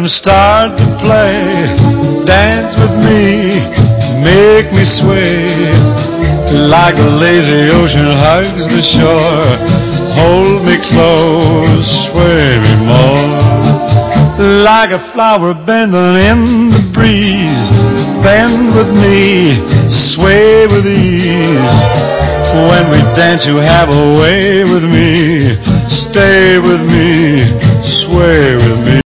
rhythm start to play. Dance with me, make me sway. Like the lazy ocean hugs the shore, hold me close, sway me more. Like a flower bending in the breeze, bend with me, sway with ease. When we dance you have a way with me, stay with me, sway with me.